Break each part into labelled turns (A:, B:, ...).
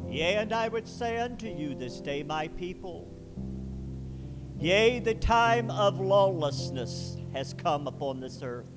A: Yea, and I would say unto you this day, my people, yea, the time of lawlessness has come upon this earth.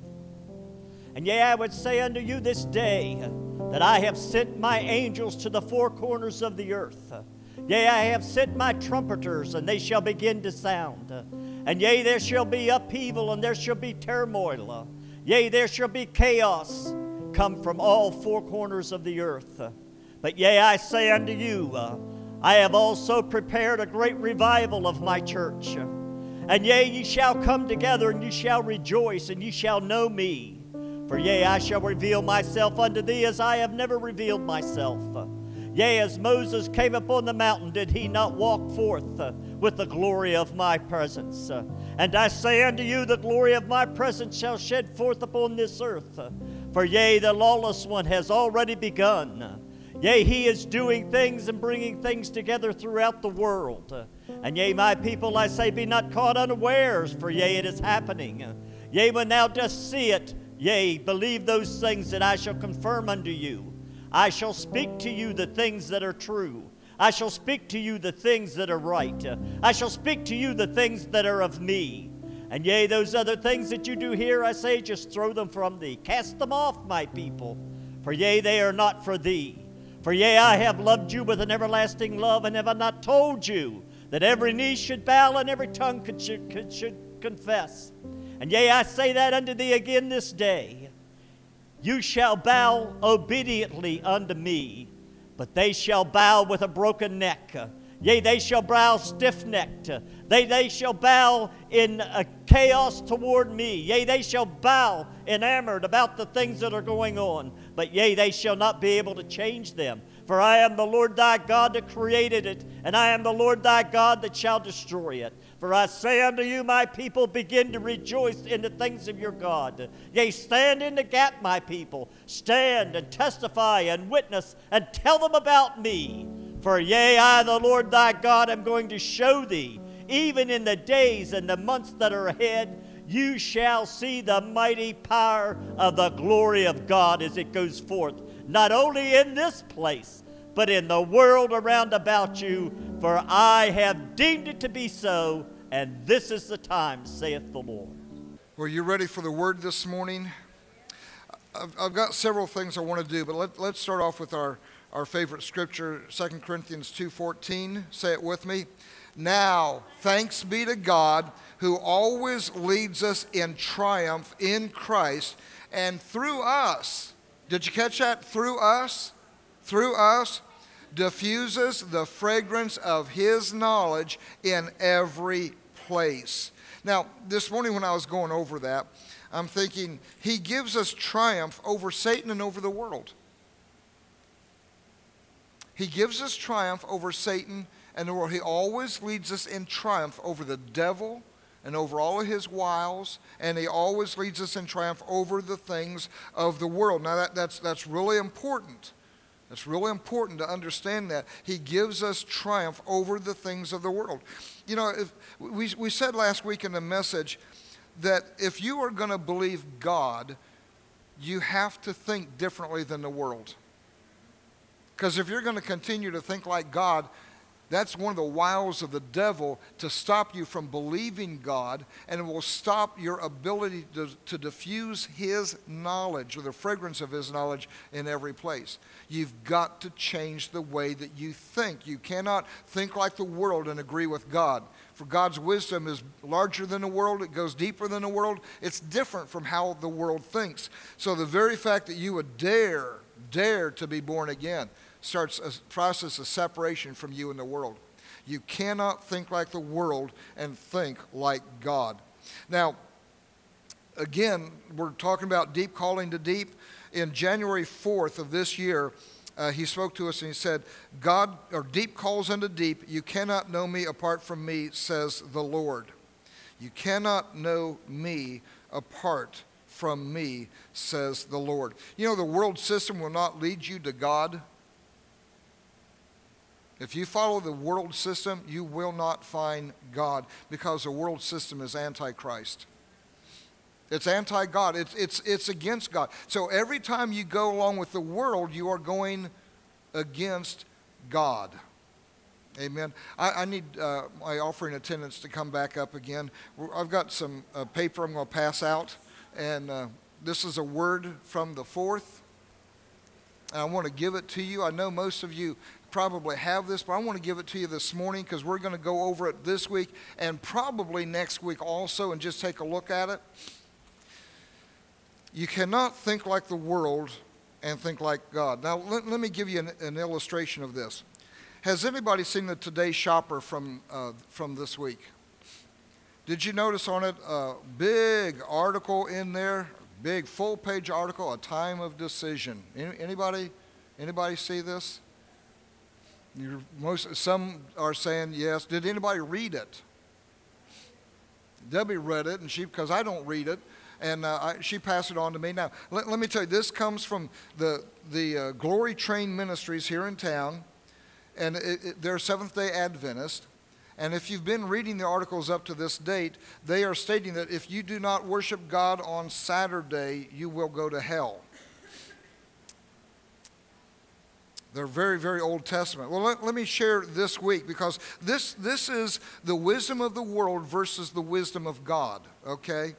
A: And yea, I would say unto you this day that I have sent my angels to the four corners of the earth. Yea, I have sent my trumpeters, and they shall begin to sound. And yea, there shall be upheaval, and there shall be turmoil. Yea, there shall be chaos come from all four corners of the earth. But yea, I say unto you, I have also prepared a great revival of my church. And yea, ye shall come together, and ye shall rejoice, and ye shall know me. For yea, I shall reveal myself unto thee as I have never revealed myself. Yea, as Moses came upon the mountain, did he not walk forth with the glory of my presence? And I say unto you, the glory of my presence shall shed forth upon this earth. For yea, the lawless one has already begun. Yea, he is doing things and bringing things together throughout the world. And yea, my people, I say, be not caught unawares, for yea, it is happening. Yea, when thou dost see it, yea, believe those things that I shall confirm unto you. I shall speak to you the things that are true. I shall speak to you the things that are right. I shall speak to you the things that are of me. And yea, those other things that you do hear, I say, just throw them from thee. Cast them off, my people. For yea, they are not for thee. For yea, I have loved you with an everlasting love, and have I not told you that every knee should bow and every tongue should confess. And yea, I say that unto thee again this day. You shall bow obediently unto me, but they shall bow with a broken neck. Yea, they shall bow stiff-necked. They shall bow in a chaos toward me. Yea, they shall bow enamored about the things that are going on. But yea, they shall not be able to change them. For I am the Lord thy God that created it, and I am the Lord thy God that shall destroy it. For I say unto you, my people, begin to rejoice in the things of your God. Yea, stand in the gap, my people. Stand and testify and witness and tell them about me. For yea, I, the Lord thy God, am going to show thee, even in the days and the months that are ahead, you shall see the mighty power of the glory of God as it goes forth, not only in this place, but in the world around about you. For I have deemed it to be so, and this is the time, saith the Lord.
B: Well, you ready for the word this morning? I've got several things I want to do, but let's start off with our favorite scripture, 2 Corinthians 2:14. Say it with me. Now, thanks be to God who always leads us in triumph in Christ, and through us, did you catch that? Through us, diffuses the fragrance of his knowledge in every place. Now, this morning when I was going over that, I'm thinking he gives us triumph over Satan and over the world. He gives us triumph over Satan and the world. He always leads us in triumph over the devil and over all of his wiles, and he always leads us in triumph over the things of the world. Now that's really important. It's really important to understand that. He gives us triumph over the things of the world. You know, we said last week in the message that if you are going to believe God, you have to think differently than the world. Because if you're going to continue to think like God, that's one of the wiles of the devil, to stop you from believing God, and it will stop your ability to diffuse his knowledge or the fragrance of his knowledge in every place. You've got to change the way that you think. You cannot think like the world and agree with God. For God's wisdom is larger than the world. It goes deeper than the world. It's different from how the world thinks. So the very fact that you would dare to be born again starts a process of separation from you and the world. You cannot think like the world and think like God. Now, again, we're talking about deep calling to deep. In January 4th of this year, he spoke to us and he said, God, or deep calls unto deep, you cannot know me apart from me, says the Lord. You cannot know me apart from me, says the Lord. You know, the world system will not lead you to God. If you follow the world system, you will not find God, because the world system is anti-Christ. It's anti-God. It's against God. So every time you go along with the world, you are going against God. Amen. I need my offering attendants to come back up again. I've got some paper I'm going to pass out, and this is a word from the fourth. And I want to give it to you. I know most of you probably have this, but I want to give it to you this morning because we're going to go over it this week and probably next week also and just take a look at it. You cannot think like the world and think like God. Now, let me give you an illustration of this. Has anybody seen the Today Shopper from this week? Did you notice on it a big article in there, big full-page article, a time of decision? Anybody see this? Some are saying yes. Did anybody read it? Debbie read it, and because I don't read it, and she passed it on to me. Now, let me tell you, this comes from the Glory Train Ministries here in town, and they're Seventh-day Adventist. And if you've been reading the articles up to this date, they are stating that if you do not worship God on Saturday, you will go to hell. They're very, very Old Testament. Well, let me share this week, because this is the wisdom of the world versus the wisdom of God, okay?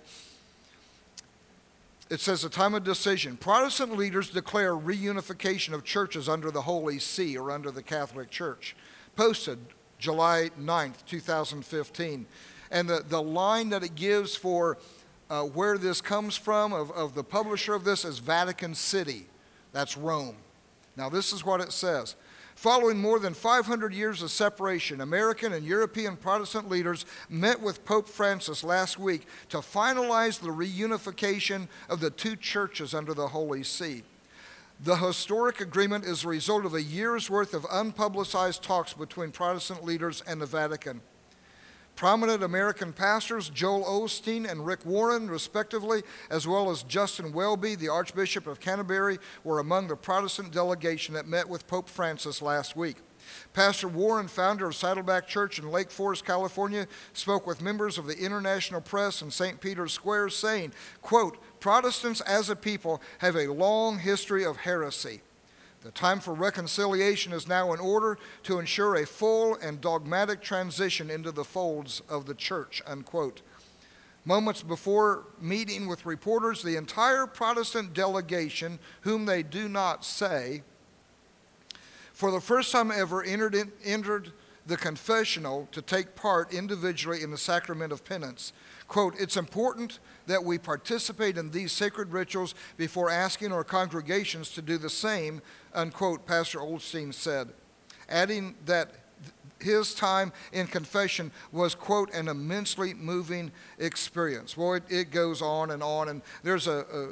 B: It says a time of decision. Protestant leaders declare reunification of churches under the Holy See, or under the Catholic Church. Posted July 9th, 2015. And the line that it gives for where this comes from, of the publisher of this, is Vatican City. That's Rome. Now, this is what it says. Following more than 500 years of separation, American and European Protestant leaders met with Pope Francis last week to finalize the reunification of the two churches under the Holy See. The historic agreement is a result of a year's worth of unpublicized talks between Protestant leaders and the Vatican. Prominent American pastors Joel Osteen and Rick Warren, respectively, as well as Justin Welby, the Archbishop of Canterbury, were among the Protestant delegation that met with Pope Francis last week. Pastor Warren, founder of Saddleback Church in Lake Forest, California, spoke with members of the international press in St. Peter's Square, saying, quote, "Protestants as a people have a long history of heresy. The time for reconciliation is now in order to ensure a full and dogmatic transition into the folds of the church," unquote. Moments before meeting with reporters, the entire Protestant delegation, whom they do not say, for the first time ever entered the confessional to take part individually in the sacrament of penance. Quote, "It's important that we participate in these sacred rituals before asking our congregations to do the same," unquote, Pastor Osteen said, adding that his time in confession was, quote, "an immensely moving experience." Well, it goes on, and there's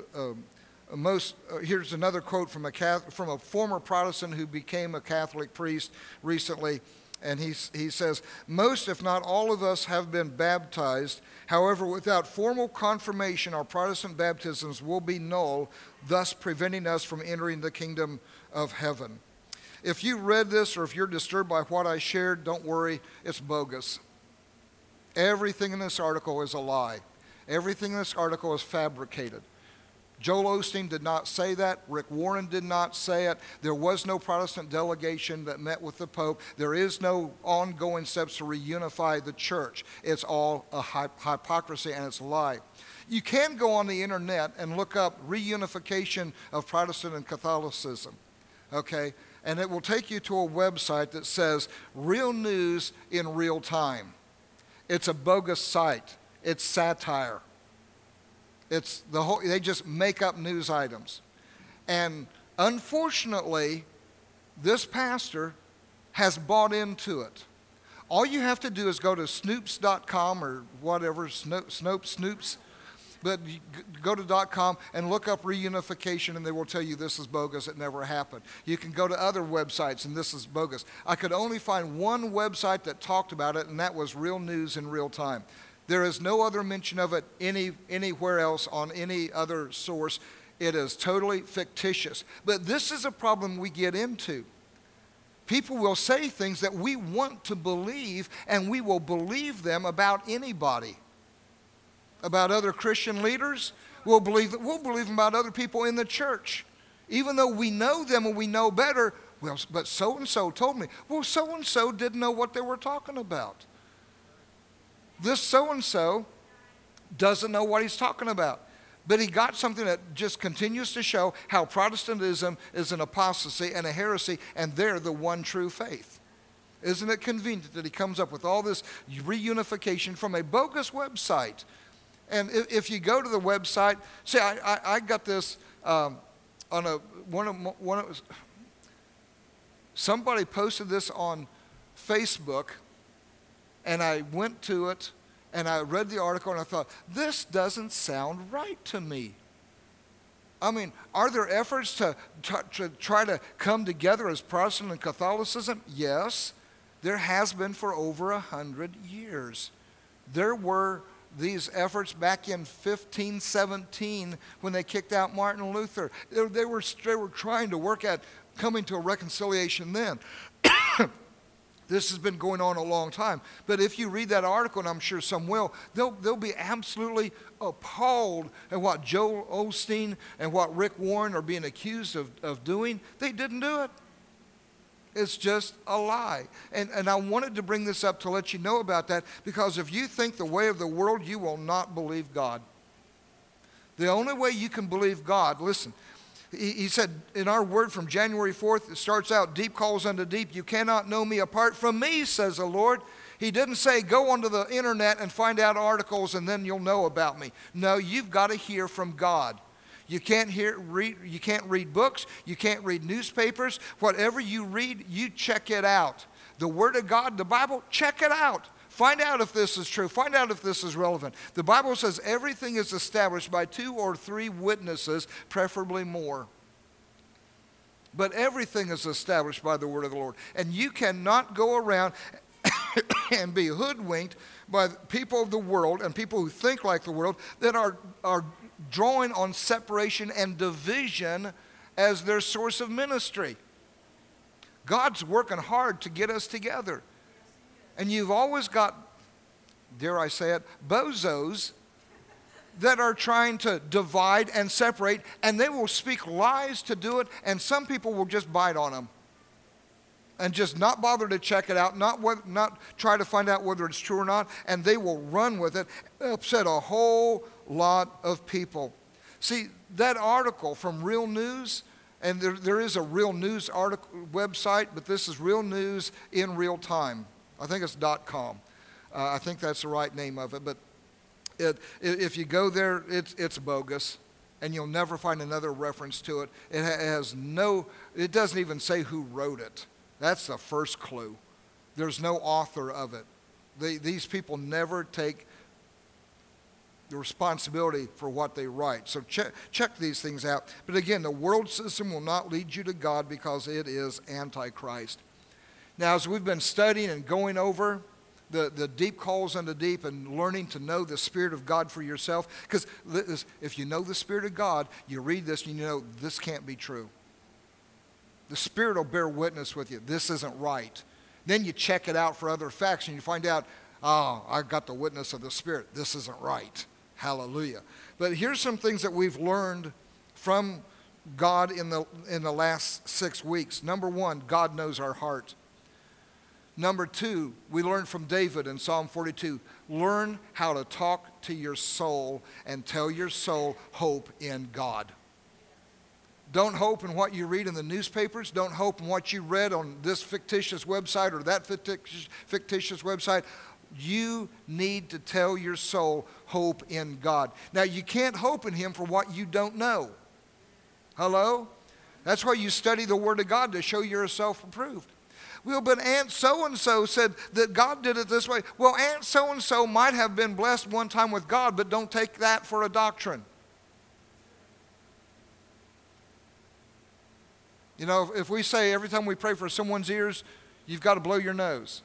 B: here's another quote from a former Protestant who became a Catholic priest recently. And he says, "Most, if not all of us have been baptized. However, without formal confirmation, our Protestant baptisms will be null, thus preventing us from entering the kingdom of heaven." If you read this, or if you're disturbed by what I shared, don't worry, it's bogus. Everything in this article is a lie. Everything in this article is fabricated. Joel Osteen did not say that. Rick Warren did not say it. There was no Protestant delegation that met with the Pope. There is no ongoing steps to reunify the church. It's all a hypocrisy, and it's a lie. You can go on the internet and look up reunification of Protestant and Catholicism, okay? And it will take you to a website that says real news in real time. It's a bogus site. It's satire. It's they just make up news items. And unfortunately, this pastor has bought into it. All you have to do is go to snoops.com or whatever, Snopes, but you go to .com and look up reunification, and they will tell you this is bogus, it never happened. You can go to other websites, and this is bogus. I could only find one website that talked about it, and that was Real News in Real Time. There is no other mention of it anywhere else on any other source. It is totally fictitious. But this is a problem we get into. People will say things that we want to believe, and we will believe them about anybody. About other Christian leaders, we'll believe them about other people in the church. Even though we know them and we know better, Well, but so-and-so told me. Well, so-and-so didn't know what they were talking about. This so-and-so doesn't know what he's talking about. But he got something that just continues to show how Protestantism is an apostasy and a heresy, and they're the one true faith. Isn't it convenient that he comes up with all this reunification from a bogus website? And if you go to the website, see, I got this on somebody posted this on Facebook, and I went to it, and I read the article, and I thought, this doesn't sound right to me. I mean, are there efforts to try to come together as Protestant and Catholicism? Yes, there has been for over 100 years. There were these efforts back in 1517 when they kicked out Martin Luther. They were trying to work at coming to a reconciliation then. This has been going on a long time. But if you read that article, and I'm sure some will, they'll be absolutely appalled at what Joel Osteen and what Rick Warren are being accused of doing. They didn't do it. It's just a lie. And I wanted to bring this up to let you know about that, because if you think the way of the world, you will not believe God. The only way you can believe God, listen, he said in our word from January 4th, it starts out, deep calls unto deep. You cannot know me apart from me, says the Lord. He didn't say go onto the internet and find out articles and then you'll know about me. No, you've got to hear from God. You can't read books. You can't read newspapers. Whatever you read, you check it out. The Word of God, the Bible, check it out. Find out if this is true. Find out if this is relevant. The Bible says everything is established by 2 or 3 witnesses, preferably more. But everything is established by the word of the Lord. And you cannot go around and be hoodwinked by people of the world and people who think like the world that are drawing on separation and division as their source of ministry. God's working hard to get us together. And you've always got, dare I say it, bozos that are trying to divide and separate, and they will speak lies to do it, and some people will just bite on them and just not bother to check it out, not try to find out whether it's true or not, and they will run with it, upset a whole lot of people. See, that article from Real News, and there is a Real News article website, but this is Real News in Real Time. I think it's .com. I think that's the right name of it. But if you go there, it's bogus, and you'll never find another reference to it. It doesn't even say who wrote it. That's the first clue. There's no author of it. These people never take the responsibility for what they write. So check these things out. But again, the world system will not lead you to God because it is Antichrist. Now, as we've been studying and going over the deep calls unto deep and learning to know the Spirit of God for yourself, because if you know the Spirit of God, you read this and you know this can't be true. The Spirit will bear witness with you. This isn't right. Then you check it out for other facts and you find out, I got the witness of the Spirit. This isn't right. Hallelujah. But here's some things that we've learned from God in the last 6 weeks. Number 1, God knows our heart. Number 2, we learned from David in Psalm 42, learn how to talk to your soul and tell your soul hope in God. Don't hope in what you read in the newspapers. Don't hope in what you read on this fictitious website or that fictitious website. You need to tell your soul hope in God. Now, you can't hope in Him for what you don't know. Hello? That's why you study the Word of God, to show yourself approved. Well, but Aunt so-and-so said that God did it this way. Well, Aunt so-and-so might have been blessed one time with God, but don't take that for a doctrine. You know, if we say every time we pray for someone's ears, you've got to blow your nose.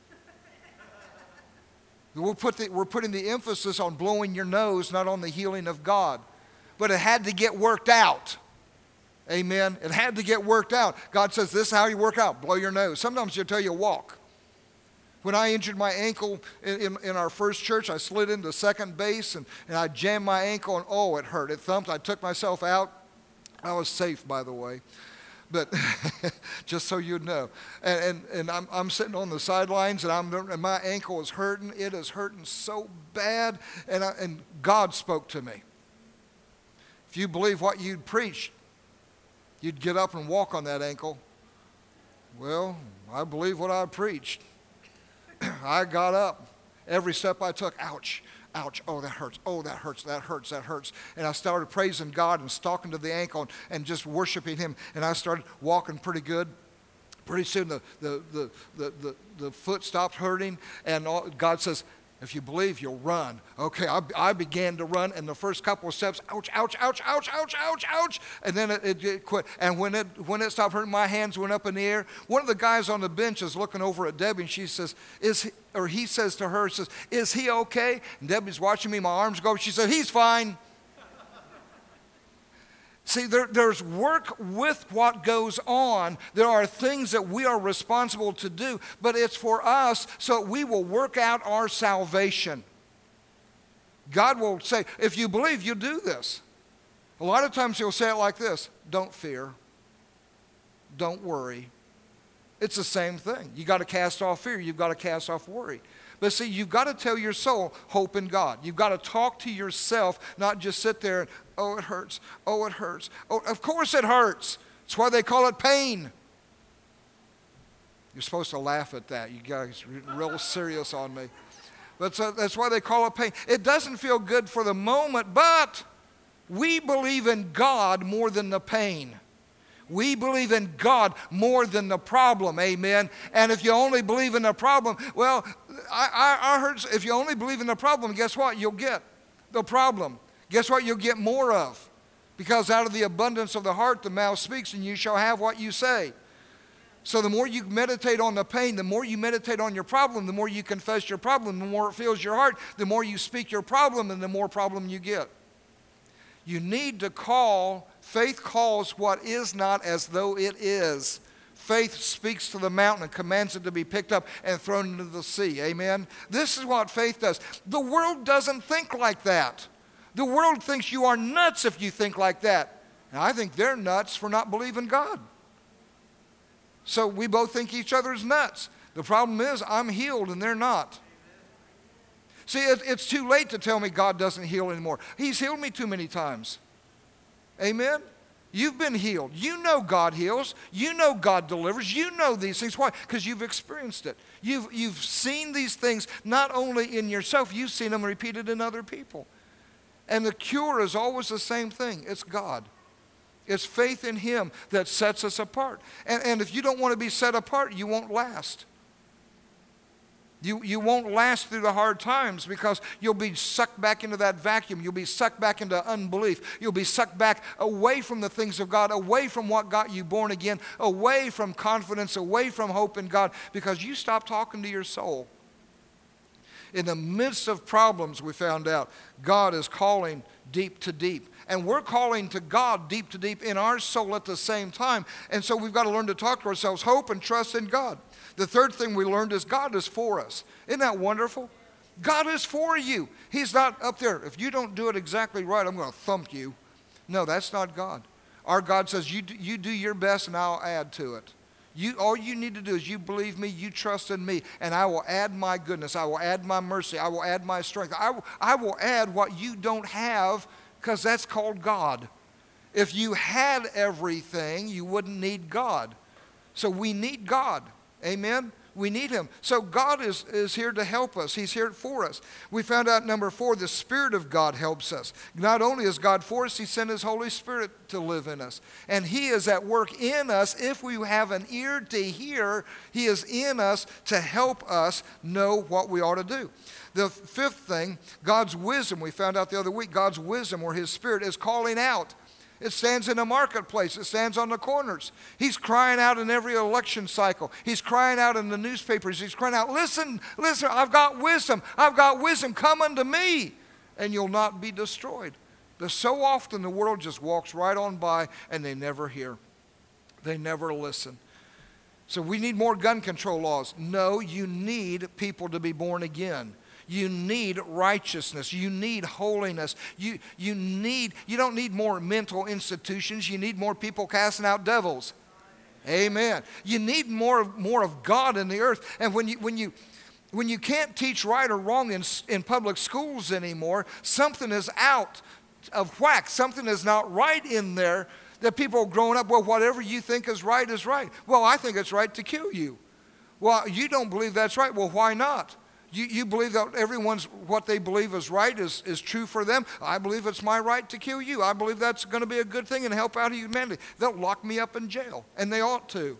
B: We're putting the emphasis on blowing your nose, not on the healing of God. But it had to get worked out. Amen. It had to get worked out. God says, this is how you work out. Blow your nose. Sometimes He'll tell you to walk. When I injured my ankle in our first church, I slid into second base and I jammed my ankle and it hurt. It thumped. I took myself out. I was safe, by the way. But just so you know. And I'm sitting on the sidelines, and my ankle is hurting. It is hurting so bad. And God spoke to me. If you believe what you'd preached, you'd get up and walk on that ankle. Well, I believe what I preached. I got up. Every step I took, ouch, ouch, oh, that hurts, oh, that hurts, that hurts, that hurts. And I started praising God and stalking to the ankle and just worshiping Him. And I started walking pretty good. Pretty soon the foot stopped hurting, and God says, if you believe, you'll run. Okay, I began to run, and the first couple of steps, ouch, ouch, ouch, ouch, ouch, ouch, ouch, and then it quit. And when it stopped hurting, my hands went up in the air. One of the guys on the bench is looking over at Debbie, and she says, he says to her, is he okay? And Debbie's watching me, my arms go up. She said, he's fine. See, there's work with what goes on. There are things that we are responsible to do, but it's for us so we will work out our salvation. God will say, if you believe, you do this. A lot of times He'll say it like this: don't fear, don't worry. It's the same thing. You got to cast off fear. You've got to cast off worry. But see, you've got to tell your soul, hope in God. You've got to talk to yourself, not just sit there and, oh, it hurts. Oh, it hurts. Oh, of course it hurts. That's why they call it pain. You're supposed to laugh at that. You guys are real serious on me. But that's why they call it pain. It doesn't feel good for the moment, but we believe in God more than the pain. We believe in God more than the problem, amen? And if you only believe in the problem, well, I heard if you only believe in the problem, guess what? You'll get the problem. Guess what? You'll get more of. Because out of the abundance of the heart, the mouth speaks, and you shall have what you say. So the more you meditate on the pain, the more you meditate on your problem, the more you confess your problem, the more it fills your heart, the more you speak your problem, and the more problem you get. You need to call, faith calls what is not as though it is. Faith speaks to the mountain and commands it to be picked up and thrown into the sea. Amen? This is what faith does. The world doesn't think like that. The world thinks you are nuts if you think like that. And I think they're nuts for not believing God. So we both think each other's nuts. The problem is I'm healed and they're not. See, it's too late to tell me God doesn't heal anymore. He's healed me too many times. Amen? You've been healed. You know God heals. You know God delivers. You know these things. Why? Because you've experienced it. You've seen these things not only in yourself, you've seen them repeated in other people. And the cure is always the same thing. It's God. It's faith in Him that sets us apart. And if you don't want to be set apart, you won't last. You won't last through the hard times because you'll be sucked back into that vacuum. You'll be sucked back into unbelief. You'll be sucked back away from the things of God, away from what got you born again, away from confidence, away from hope in God, because you stopped talking to your soul. In the midst of problems, we found out God is calling deep to deep. And we're calling to God deep to deep in our soul at the same time. And so we've got to learn to talk to ourselves, hope and trust in God. The third thing we learned is God is for us. Isn't that wonderful? God is for you. He's not up there. If you don't do it exactly right, I'm going to thump you. No, that's not God. Our God says, you do your best and I'll add to it. All you need to do is you believe me, you trust in me, and I will add my goodness. I will add my mercy. I will add my strength. I will add what you don't have, because that's called God. If you had everything, you wouldn't need God. So we need God. Amen? We need Him. So God is here to help us. He's here for us. We found out, number 4, the Spirit of God helps us. Not only is God for us, He sent His Holy Spirit to live in us. And He is at work in us. If we have an ear to hear, He is in us to help us know what we ought to do. The fifth thing, God's wisdom. We found out the other week, God's wisdom, or His Spirit, is calling out. It stands in the marketplace. It stands on the corners. He's crying out in every election cycle. He's crying out in the newspapers. He's crying out, listen, I've got wisdom. I've got wisdom. Come unto me, and you'll not be destroyed. But so often the world just walks right on by, and they never hear. They never listen. So we need more gun control laws. No, you need people to be born again. You need righteousness. You need holiness. You don't need more mental institutions. You need more people casting out devils. Amen. You need more of God in the earth. And when you can't teach right or wrong in public schools anymore, something is out of whack. Something is not right in there that people are growing up, well, whatever you think is right is right. Well, I think it's right to kill you. Well, you don't believe that's right. Well, why not? You believe that what they believe is right is true for them. I believe it's my right to kill you. I believe that's going to be a good thing and help out humanity. They'll lock me up in jail, and they ought to.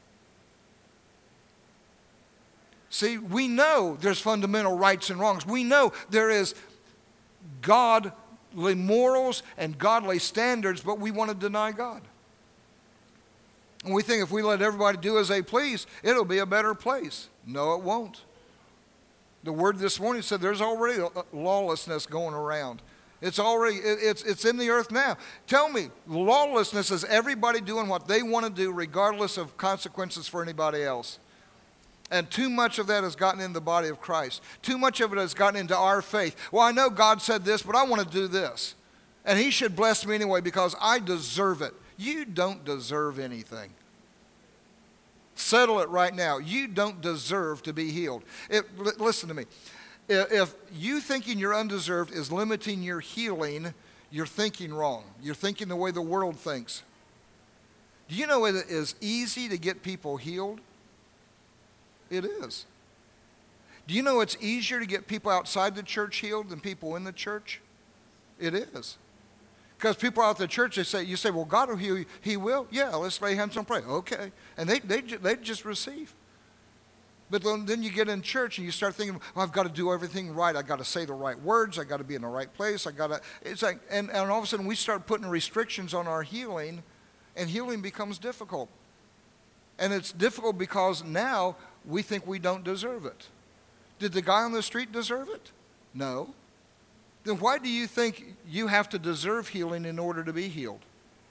B: See, we know there's fundamental rights and wrongs. We know there is godly morals and godly standards, but we want to deny God. And we think if we let everybody do as they please, it'll be a better place. No, it won't. The word this morning said there's already lawlessness going around. It's in the earth now. Tell me, lawlessness is everybody doing what they want to do regardless of consequences for anybody else. And too much of that has gotten in the body of Christ. Too much of it has gotten into our faith. Well, I know God said this, but I want to do this. And he should bless me anyway because I deserve it. You don't deserve anything. Settle it right now. You don't deserve to be healed. Listen to me. If you thinking you're undeserved is limiting your healing, you're thinking wrong. You're thinking the way the world thinks. Do you know it is easy to get people healed? It is. Do you know it's easier to get people outside the church healed than people in the church? It is. Because people out the church, you say, well, God will heal you. He will? Yeah, let's lay hands and pray. Okay. And they just receive. But then you get in church and you start thinking, well, I've got to do everything right. I've got to say the right words. I've got to be in the right place. It's like, and all of a sudden we start putting restrictions on our healing, and healing becomes difficult. And it's difficult because now we think we don't deserve it. Did the guy on the street deserve it? No. Then why do you think you have to deserve healing in order to be healed?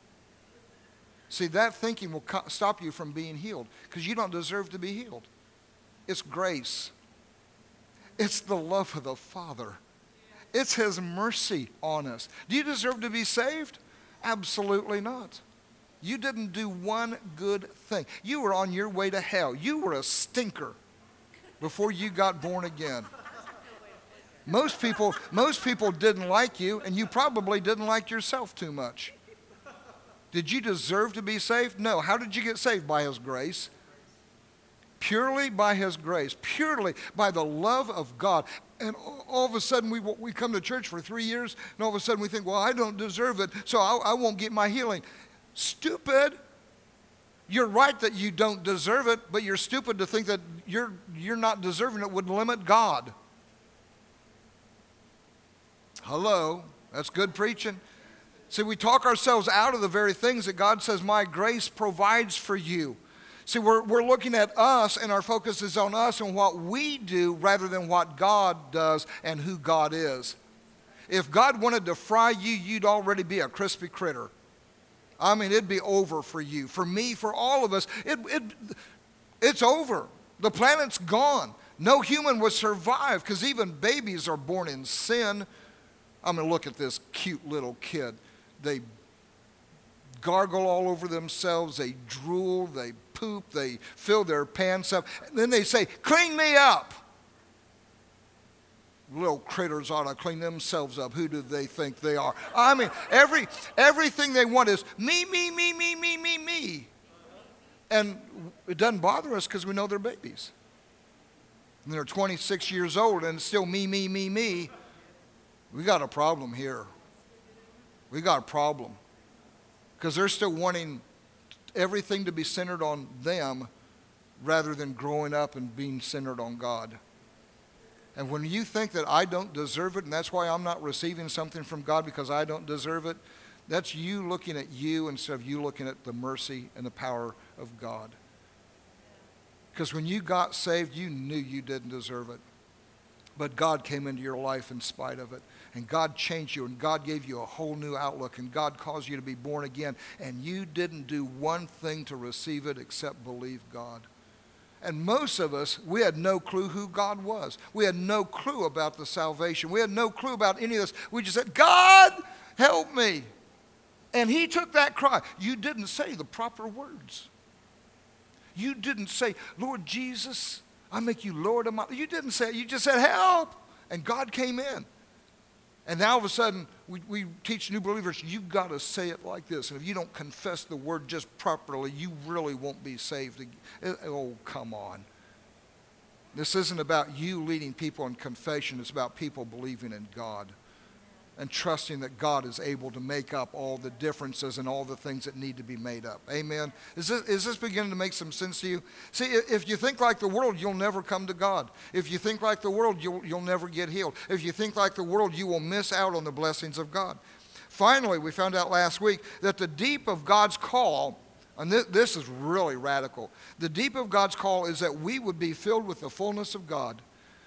B: See, that thinking will stop you from being healed because you don't deserve to be healed. It's grace. It's the love of the Father. It's his mercy on us. Do you deserve to be saved? Absolutely not. You didn't do one good thing. You were on your way to hell. You were a stinker before you got born again. Most people didn't like you, and you probably didn't like yourself too much. Did you deserve to be saved? No. How did you get saved? By his grace. Purely by his grace. Purely by the love of God. And all of a sudden, we come to church for 3 years, and all of a sudden we think, well, I don't deserve it, so I won't get my healing. Stupid. You're right that you don't deserve it, but you're stupid to think that you're not deserving it would limit God. Hello, that's good preaching. See, we talk ourselves out of the very things that God says, my grace provides for you. See, we're looking at us, and our focus is on us and what we do rather than what God does and who God is. If God wanted to fry you, you'd already be a crispy critter. I mean, it'd be over for you, for me, for all of us. It's over. The planet's gone. No human would survive because even babies are born in sin. I'm going to look at this cute little kid. They gargle all over themselves. They drool. They poop. They fill their pants up. And then they say, clean me up. Little critters ought to clean themselves up. Who do they think they are? I mean, everything they want is me, me, me, me, me, me, me. And it doesn't bother us because we know they're babies. And they're 26 years old and it's still me, me, me, me. We got a problem here. We got a problem. Because they're still wanting everything to be centered on them rather than growing up and being centered on God. And when you think that I don't deserve it, and that's why I'm not receiving something from God because I don't deserve it, that's you looking at you instead of you looking at the mercy and the power of God. Because when you got saved, you knew you didn't deserve it. But God came into your life in spite of it. And God changed you, and God gave you a whole new outlook, and God caused you to be born again. And you didn't do one thing to receive it except believe God. And most of us, we had no clue who God was. We had no clue about the salvation. We had no clue about any of this. We just said, God, help me. And he took that cry. You didn't say the proper words. You didn't say, Lord Jesus, I make you Lord of my life. You didn't say it. You just said, help. And God came in. And now all of a sudden, we teach new believers, you've got to say it like this. And if you don't confess the word just properly, you really won't be saved. Oh, come on. This isn't about you leading people in confession. It's about people believing in God and trusting that God is able to make up all the differences and all the things that need to be made up. Amen? Is this beginning to make some sense to you? See, if you think like the world, you'll never come to God. If you think like the world, you'll never get healed. If you think like the world, you will miss out on the blessings of God. Finally, we found out last week that the deep of God's call, and this is really radical, the deep of God's call is that we would be filled with the fullness of God.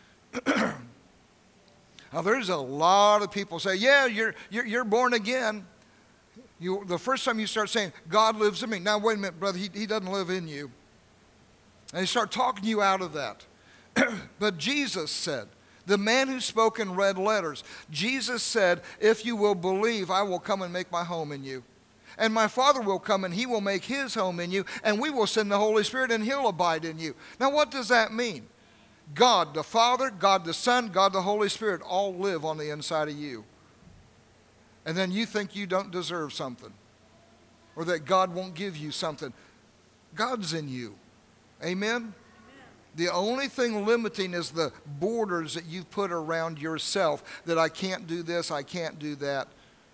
B: Now, there's a lot of people say, yeah, you're born again. The first time you start saying, God lives in me. Now, wait a minute, brother, he doesn't live in you. And they start talking you out of that. But Jesus said, the man who spoke in red letters, Jesus said, if you will believe, I will come and make my home in you. And my Father will come and he will make his home in you, and we will send the Holy Spirit and he'll abide in you. Now, what does that mean? God the Father, God the Son, God the Holy Spirit all live on the inside of you. And then you think you don't deserve something, or that God won't give you something. God's in you. Amen? Amen. The only thing limiting is the borders that you've put around yourself, that I can't do this, I can't do that.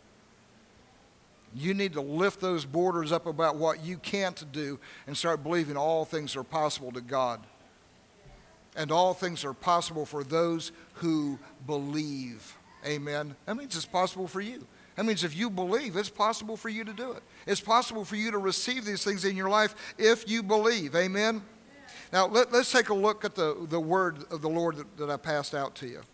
B: You need to lift those borders up about what you can't do and start believing all things are possible to God. And all things are possible for those who believe. Amen. That means it's possible for you. That means if you believe, it's possible for you to do it. It's possible for you to receive these things in your life if you believe. Amen. Now, let's take a look at the word of the Lord that I passed out to you.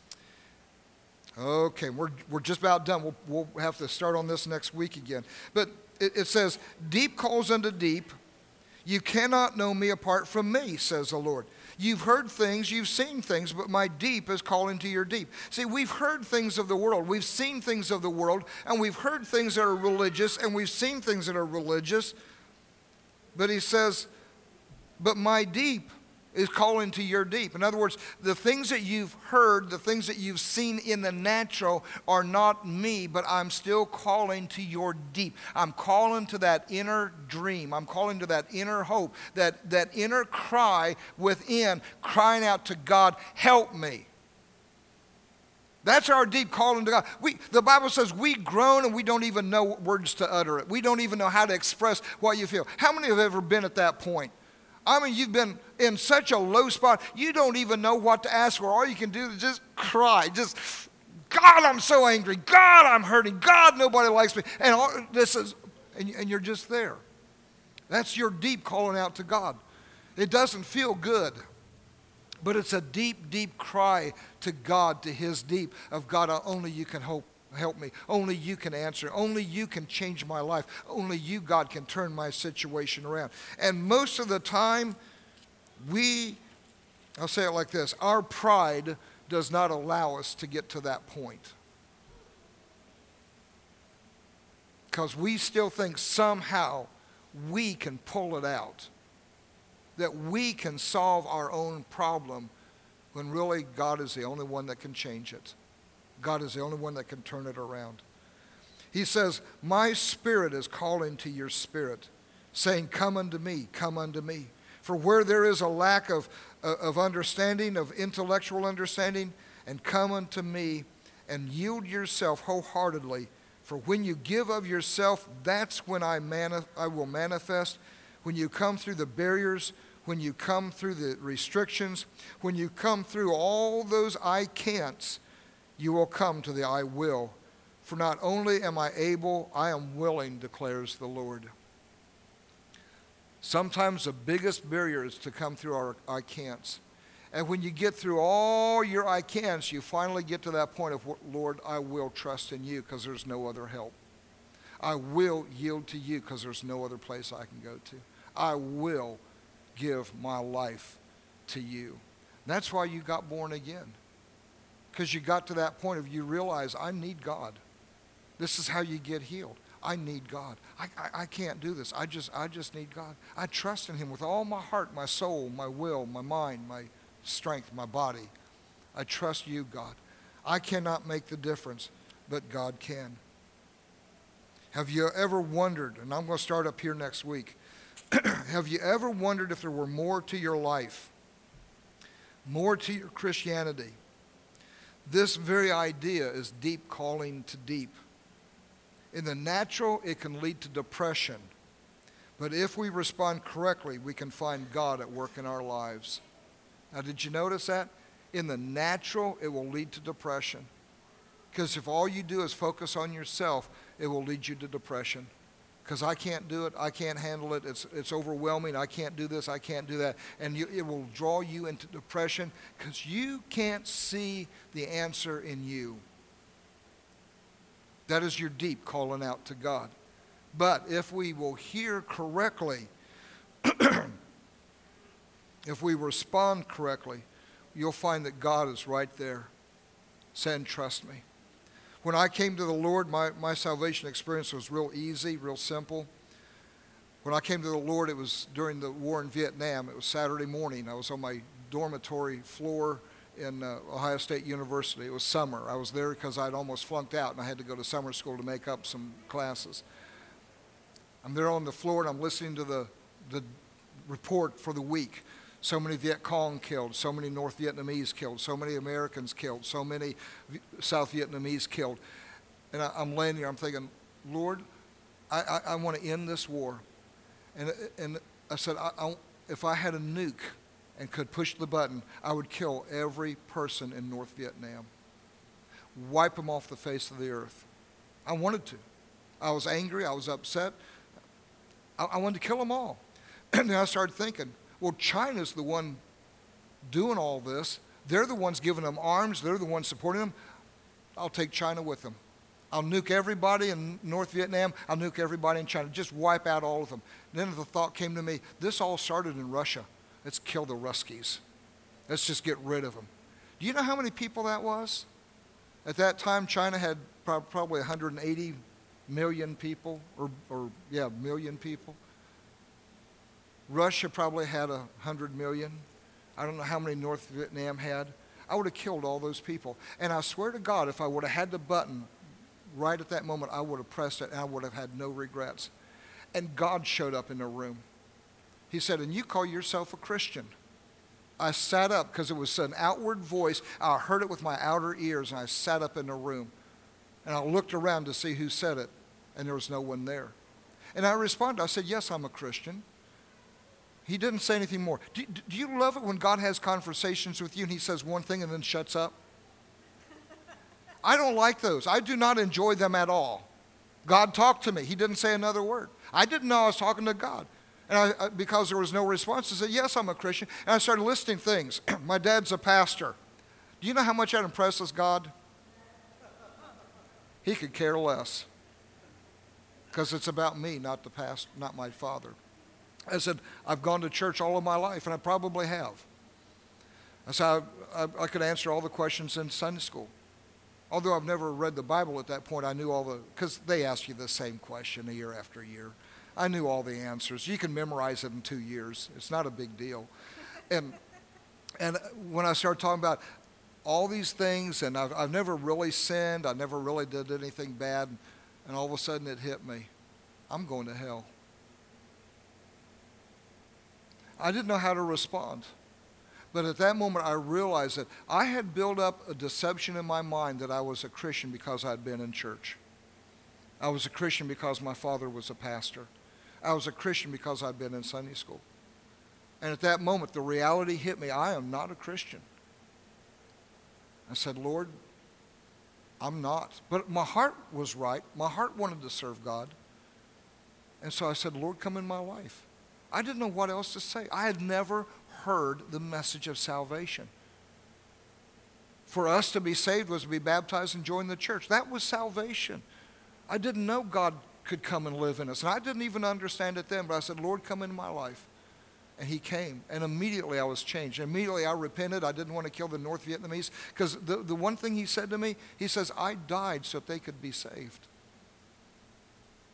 B: Okay, we're just about done. We'll have to start on this next week again. But it says, deep calls unto deep. You cannot know me apart from me, says the Lord. You've heard things, you've seen things, but my deep is calling to your deep. See, we've heard things of the world. We've seen things of the world, and we've heard things that are religious, and we've seen things that are religious. But he says, but my deep is calling to your deep. In other words, the things that you've heard, the things that you've seen in the natural are not me, but I'm still calling to your deep. I'm calling to that inner dream. I'm calling to that inner hope, that inner cry within, crying out to God, help me. That's our deep calling to God. The Bible says we groan and we don't even know words to utter it. We don't even know how to express what you feel. How many have ever been at that point? I mean, you've been in such a low spot, you don't even know what to ask for. All you can do is just cry. Just, God, I'm so angry. God, I'm hurting. God, nobody likes me. And all this is, and you're just there. That's your deep calling out to God. It doesn't feel good, but it's a deep, deep cry to God, to his deep of God, only you can help me. Only you can answer. Only you can change my life. Only you, God, can turn my situation around. And most of the time, I'll say it like this, our pride does not allow us to get to that point. Because we still think somehow we can pull it out. That we can solve our own problem, when really God is the only one that can change it. God is the only one that can turn it around. He says, my spirit is calling to your spirit, saying, come unto me, come unto me. For where there is a lack of understanding, of intellectual understanding, and come unto me and yield yourself wholeheartedly. For when you give of yourself, that's when I will manifest. When you come through the barriers, when you come through the restrictions, when you come through all those I can'ts, you will come to the I will. For not only am I able, I am willing, declares the Lord. Sometimes the biggest barrier is to come through our I can'ts. And when you get through all your I can'ts, you finally get to that point of, Lord, I will trust in you because there's no other help. I will yield to you because there's no other place I can go to. I will give my life to you. That's why you got born again. Because you got to that point of you realize, I need God. This is how you get healed. I need God. I can't do this. I just need God. I trust in him with all my heart, my soul, my will, my mind, my strength, my body. I trust you, God. I cannot make the difference, but God can. Have you ever wondered, and I'm going to start up here next week, have you ever wondered if there were more to your life, more to your Christianity? This very idea is deep calling to deep. In the natural, it can lead to depression. But if we respond correctly, we can find God at work in our lives. Now, did you notice that? In the natural, it will lead to depression. Because if all you do is focus on yourself, it will lead you to depression. Because I can't do it, I can't handle it, it's overwhelming, I can't do this, I can't do that. And it will draw you into depression because you can't see the answer in you. That is your deep calling out to God. But if we will hear correctly, if we respond correctly, you'll find that God is right there saying, trust me. When I came to the Lord, my salvation experience was real easy, real simple. When I came to the Lord, it was during the war in Vietnam. It was Saturday morning. I was on my dormitory floor in Ohio State University. It was summer. I was there because I'd almost flunked out and I had to go to summer school to make up some classes. I'm there on the floor and I'm listening to the report for the week. So many Viet Cong killed, so many North Vietnamese killed, so many Americans killed, so many South Vietnamese killed. And I'm laying there, I'm thinking, Lord, I want to end this war. And I said, if I had a nuke and could push the button, I would kill every person in North Vietnam. Wipe them off the face of the earth. I wanted to. I was angry. I was upset. I wanted to kill them all. And then I started thinking, well, China's the one doing all this. They're the ones giving them arms. They're the ones supporting them. I'll take China with them. I'll nuke everybody in North Vietnam. I'll nuke everybody in China. Just wipe out all of them. And then the thought came to me, this all started in Russia. Let's kill the Ruskies. Let's just get rid of them. Do you know how many people that was? At that time, China had probably 180 million people, million people. Russia probably had 100 million. I don't know how many North Vietnam had. I would have killed all those people. And I swear to God, if I would have had the button right at that moment, I would have pressed it and I would have had no regrets. And God showed up in the room. He said, and you call yourself a Christian? I sat up because it was an outward voice. I heard it with my outer ears, and I sat up in the room. And I looked around to see who said it, and there was no one there. And I responded. I said, yes, I'm a Christian. He didn't say anything more. Do you love it when God has conversations with you and he says one thing and then shuts up? I don't like those. I do not enjoy them at all. God talked to me. He didn't say another word. I didn't know I was talking to God. And because there was no response, I said, yes, I'm a Christian. And I started listing things. My dad's a pastor. Do you know how much that impresses God? He could care less. Because it's about me, not the past, not my father. I said, I've gone to church all of my life, and I probably have. I said, I could answer all the questions in Sunday school. Although I've never read the Bible at that point, I knew because they ask you the same question year after year. I knew all the answers. You can memorize it in 2 years. It's not a big deal. And when I started talking about all these things, and I've never really sinned, I never really did anything bad, and all of a sudden it hit me. I'm going to hell. I didn't know how to respond. But at that moment, I realized that I had built up a deception in my mind that I was a Christian because I had been in church. I was a Christian because my father was a pastor. I was a Christian because I'd been in Sunday school. And at that moment, the reality hit me. I am not a Christian. I said, Lord, I'm not. But my heart was right. My heart wanted to serve God. And so I said, Lord, come in my life. I didn't know what else to say. I had never heard the message of salvation. For us to be saved was to be baptized and join the church. That was salvation. I didn't know God could come and live in us. And I didn't even understand it then, but I said, Lord, come into my life. And he came, and immediately I was changed. Immediately I repented. I didn't want to kill the North Vietnamese, because the one thing he said to me, he says, I died so that they could be saved.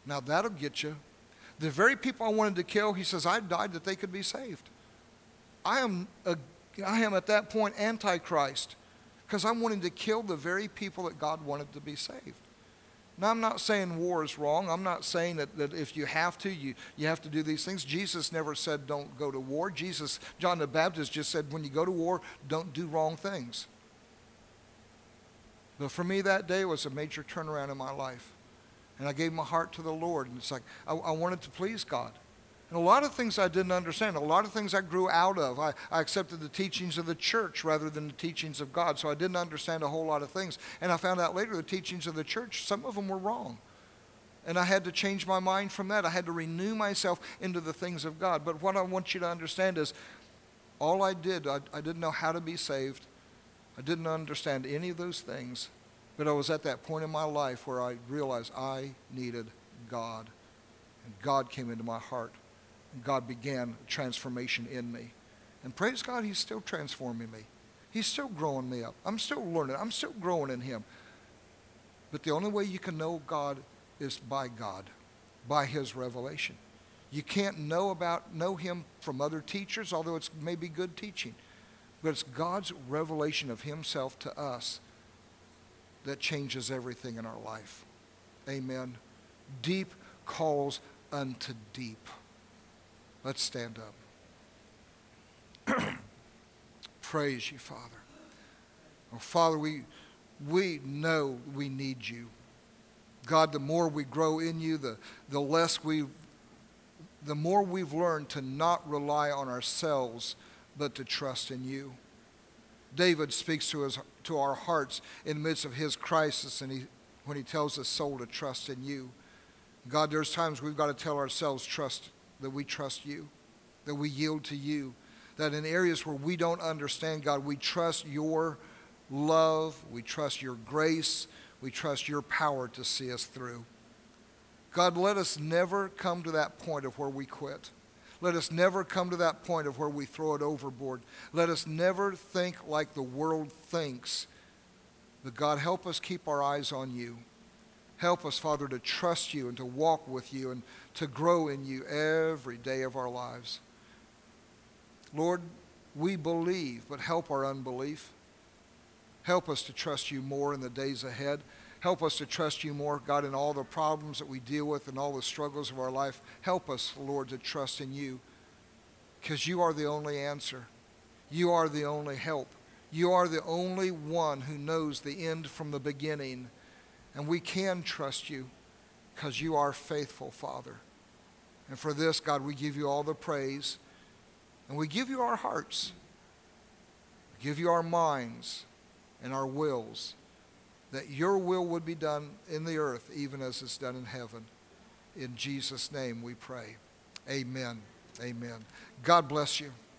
B: Now that'll get you. The very people I wanted to kill, he says, I died that they could be saved. I am at that point antichrist because I'm wanting to kill the very people that God wanted to be saved. Now, I'm not saying war is wrong. I'm not saying that if you have to, you have to do these things. Jesus never said don't go to war. John the Baptist just said when you go to war, don't do wrong things. But for me that day was a major turnaround in my life. And I gave my heart to the Lord. And it's like I wanted to please God. And a lot of things I didn't understand. A lot of things I grew out of. I accepted the teachings of the church rather than the teachings of God. So I didn't understand a whole lot of things. And I found out later the teachings of the church, some of them were wrong. And I had to change my mind from that. I had to renew myself into the things of God. But what I want you to understand is all I didn't know how to be saved. I didn't understand any of those things. But I was at that point in my life where I realized I needed God. And God came into my heart. God began a transformation in me. And praise God, he's still transforming me. He's still growing me up. I'm still learning. I'm still growing in him. But the only way you can know God is by God, by his revelation. You can't know him from other teachers, although it's maybe good teaching. But it's God's revelation of himself to us that changes everything in our life. Amen. Deep calls unto deep. Let's stand up. Praise you, Father. Oh, Father, we know we need you. God, the more we grow in you, the more we've learned to not rely on ourselves, but to trust in you. David speaks to our hearts in the midst of his crisis, and when he tells his soul to trust in you. God, there's times we've got to tell ourselves that we trust you, that we yield to you, that in areas where we don't understand, God, we trust your love, we trust your grace, we trust your power to see us through. God, let us never come to that point of where we quit. Let us never come to that point of where we throw it overboard. Let us never think like the world thinks. But God, help us keep our eyes on you. Help us, Father, to trust you and to walk with you and to grow in you every day of our lives. Lord, we believe, but help our unbelief. Help us to trust you more in the days ahead. Help us to trust you more, God, in all the problems that we deal with and all the struggles of our life. Help us, Lord, to trust in you, because you are the only answer. You are the only help. You are the only one who knows the end from the beginning. And we can trust you because you are faithful, Father. And for this, God, we give you all the praise. And we give you our hearts. We give you our minds and our wills, that your will would be done in the earth even as it's done in heaven. In Jesus' name we pray. Amen. Amen. God bless you.